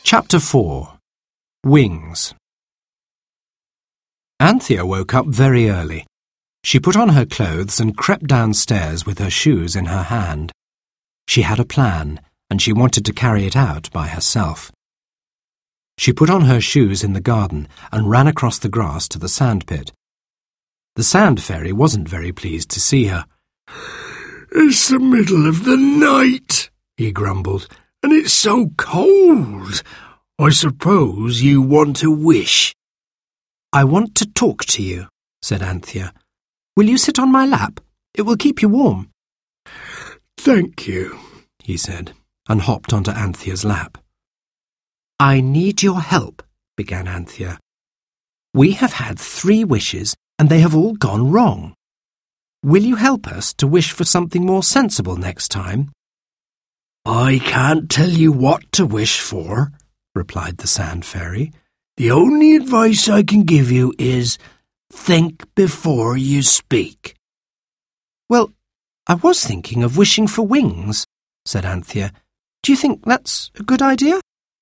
Chapter 4. Wings. Anthea woke up very early. She put on her clothes and crept downstairs with her shoes in her hand. She had a plan, and she wanted to carry it out by herself. She put on her shoes in the garden and ran across the grass to the sandpit. The sand fairy wasn't very pleased to see her. "It's the middle of the night," he grumbled, "and it's so cold. I suppose you want to wish." "I want to talk to you," said Anthea. "Will you sit on my lap? It will keep you warm." "Thank you," he said, and hopped onto Anthea's lap. "I need your help," began Anthea. "We have had 3 wishes, and they have all gone wrong. Will you help us to wish for something more sensible next time?" "I can't tell you what to wish for," replied the sand fairy. "The only advice I can give you is, think before you speak." "Well, I was thinking of wishing for wings," said Anthea. "Do you think that's a good idea?"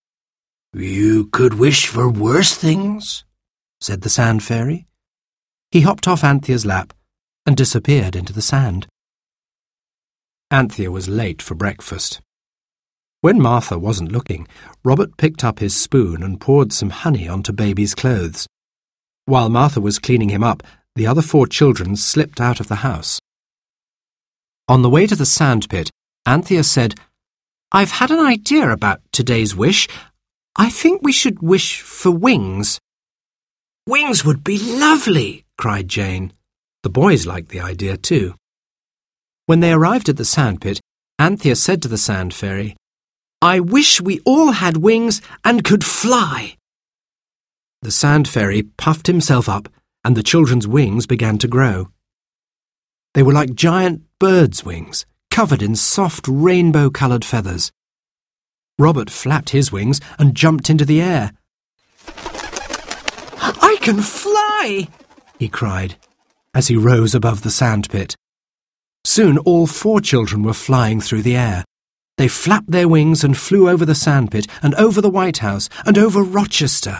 "You could wish for worse things," said the sand fairy. He hopped off Anthea's lap and disappeared into the sand. Anthea was late for breakfast. When Martha wasn't looking, Robert picked up his spoon and poured some honey onto baby's clothes. While Martha was cleaning him up, the other 4 children slipped out of the house. On the way to the sandpit, Anthea said, "I've had an idea about today's wish. I think we should wish for wings." "Wings would be lovely," cried Jane. The boys liked the idea too. When they arrived at the sandpit, Anthea said to the sand fairy, "I wish we all had wings and could fly." The sand fairy puffed himself up, and the children's wings began to grow. They were like giant birds' wings, covered in soft rainbow-coloured feathers. Robert flapped his wings and jumped into the air. "I can fly!" he cried, as he rose above the sandpit. Soon all 4 children were flying through the air. They flapped their wings and flew over the sandpit and over the White House and over Rochester.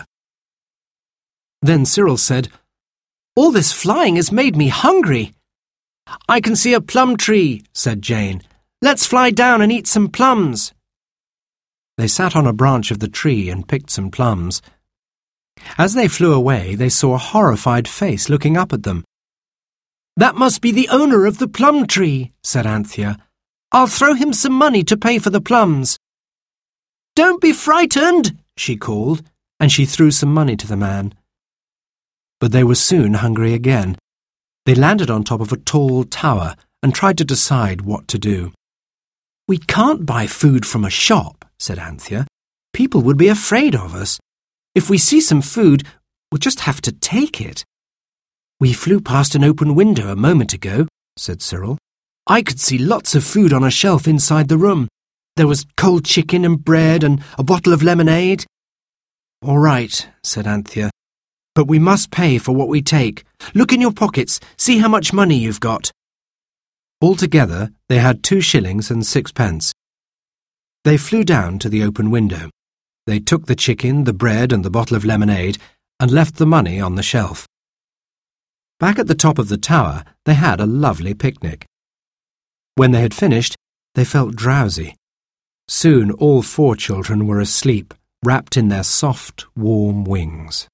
Then Cyril said, "All this flying has made me hungry." "I can see a plum tree," said Jane. "Let's fly down and eat some plums." They sat on a branch of the tree and picked some plums. As they flew away, they saw a horrified face looking up at them. "That must be the owner of the plum tree," said Anthea. "I'll throw him some money to pay for the plums." "Don't be frightened," she called, and she threw some money to the man. But they were soon hungry again. They landed on top of a tall tower and tried to decide what to do. "We can't buy food from a shop," said Anthea. "People would be afraid of us. If we see some food, we'll just have to take it." "We flew past an open window a moment ago," said Cyril. "I could see lots of food on a shelf inside the room. There was cold chicken and bread and a bottle of lemonade." "All right," said Anthea. "But we must pay for what we take. Look in your pockets. See how much money you've got." Altogether, they had 2 shillings and 6 pence. They flew down to the open window. They took the chicken, the bread and the bottle of lemonade and left the money on the shelf. Back at the top of the tower, they had a lovely picnic. When they had finished, they felt drowsy. Soon all 4 children were asleep, wrapped in their soft, warm wings.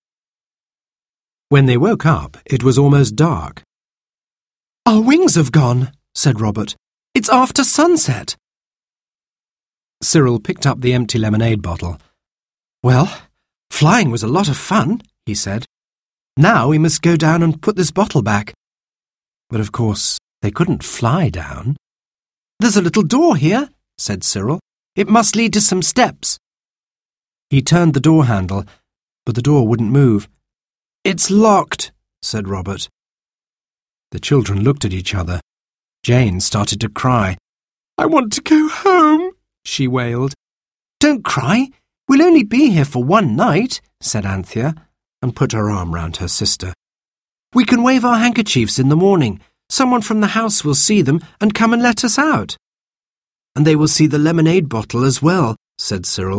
When they woke up, it was almost dark. "Our wings have gone," said Robert. "It's after sunset." Cyril picked up the empty lemonade bottle. "Well, flying was a lot of fun," he said. "Now we must go down and put this bottle back." But of course, they couldn't fly down. "There's a little door here," said Cyril. "It must lead to some steps." He turned the door handle, but the door wouldn't move. "It's locked," said Robert. The children looked at each other. Jane started to cry. "I want to go home," she wailed. "Don't cry. We'll only be here for 1 night," said Anthea, and put her arm round her sister. "We can wave our handkerchiefs in the morning. Someone from the house will see them and come and let us out." "And they will see the lemonade bottle as well," said Cyril.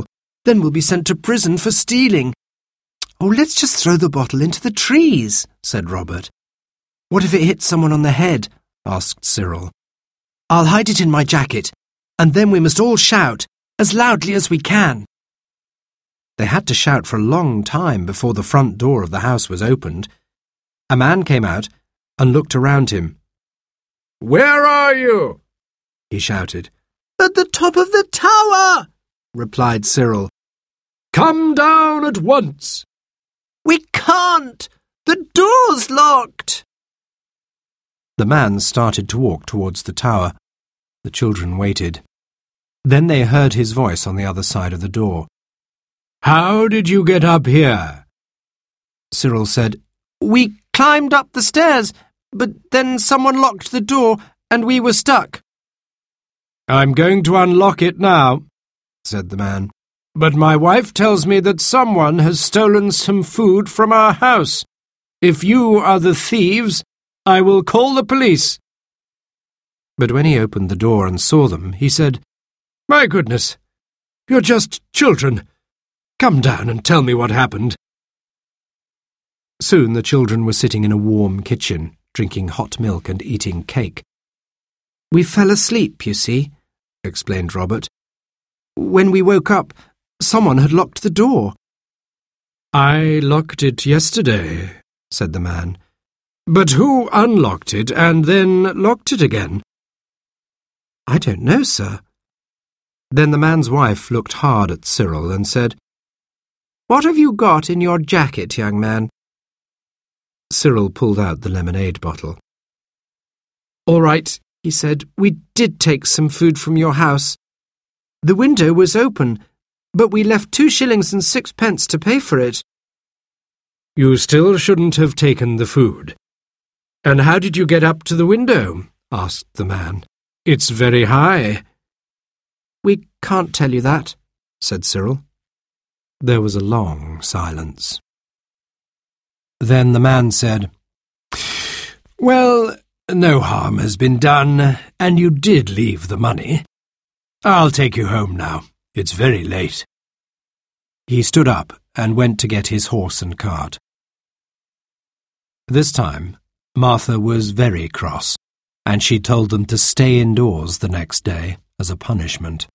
Then we'll be sent to prison for stealing. Oh, let's just throw the bottle into the trees, said Robert. What if it hits someone on the head? Asked Cyril. I'll hide it in my jacket, and then we must all shout, as loudly as we can. They had to shout for a long time before the front door of the house was opened. A man came out and looked around him. "Where are you?" he shouted. At the top of the tower, replied Cyril. "Come down at once." We can't. The door's locked. The man started to walk towards the tower. The children waited. Then they heard his voice on the other side of the door. "How did you get up here?" Cyril said, We climbed up the stairs, but then someone locked the door and we were stuck. "I'm going to unlock it now," said the man. "But my wife tells me that someone has stolen some food from our house. If you are the thieves, I will call the police." But when he opened the door and saw them, he said, "My goodness, you're just children. Come down and tell me what happened." Soon the children were sitting in a warm kitchen, drinking hot milk and eating cake. We fell asleep, you see, explained Robert. When we woke up, someone had locked the door. "I locked it yesterday," said the man. "But who unlocked it and then locked it again?" I don't know, sir. Then the man's wife looked hard at Cyril and said, What have you got in your jacket, young man? Cyril pulled out the lemonade bottle. All right, he said, we did take some food from your house. The window was open, but we left 2 shillings and 6 pence to pay for it. "You still shouldn't have taken the food. And how did you get up to the window?" asked the man. "It's very high." We can't tell you that, said Cyril. There was a long silence. Then the man said, "Well, no harm has been done, and you did leave the money. I'll take you home now. It's very late." He stood up and went to get his horse and cart. This time, Martha was very cross, and she told them to stay indoors the next day as a punishment.